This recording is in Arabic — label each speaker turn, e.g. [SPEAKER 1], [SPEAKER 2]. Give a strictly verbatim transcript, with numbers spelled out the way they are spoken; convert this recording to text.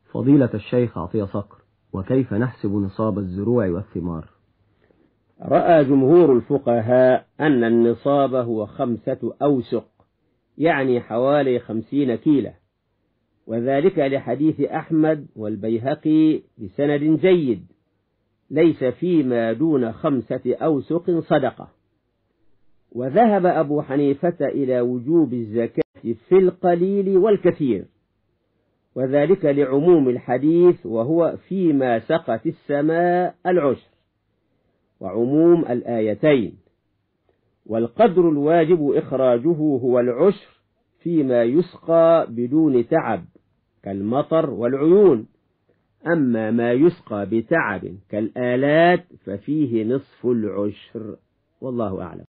[SPEAKER 1] فضيلة الشيخ عطية صقر، وكيف نحسب نصاب الزروع والثمار؟
[SPEAKER 2] رأى جمهور الفقهاء أن النصاب هو خمسة أوسق، يعني حوالي خمسين كيلة، وذلك لحديث أحمد والبيهقي بسند جيد: ليس فيما دون خمسة أوسق صدقة. وذهب أبو حنيفة إلى وجوب الزكاة في القليل والكثير، وذلك لعموم الحديث وهو فيما سقت السماء العشر، وعموم الآيتين. والقدر الواجب إخراجه هو العشر فيما يسقى بدون تعب كالمطر والعيون، أما ما يسقى بتعب كالآلات ففيه نصف العشر، والله أعلم.